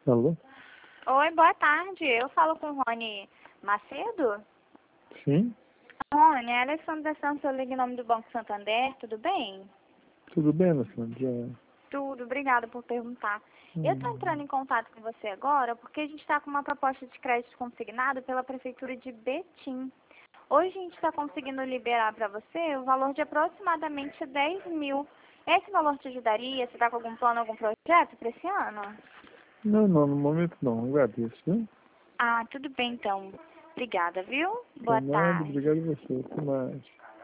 Alô? Oi, boa tarde. Eu falo com o Rony Macedo. Sim? Rony, é Alessandra Santos, eu ligo em nome do Banco Santander, tudo bem? Tudo bem, Alessandra? Tudo, obrigada por perguntar. Eu estou Hum. entrando em contato com você agora porque a gente está com uma proposta de crédito consignado pela Prefeitura de Betim. Hoje a gente está conseguindo liberar para você o valor de aproximadamente 10 mil. Esse valor te ajudaria? Você está com algum plano, algum projeto para esse ano? Não, no momento não. Agradeço, viu? Ah, tudo bem então. Obrigada, viu? Por Boa nada, tarde. obrigado a você. Até mais.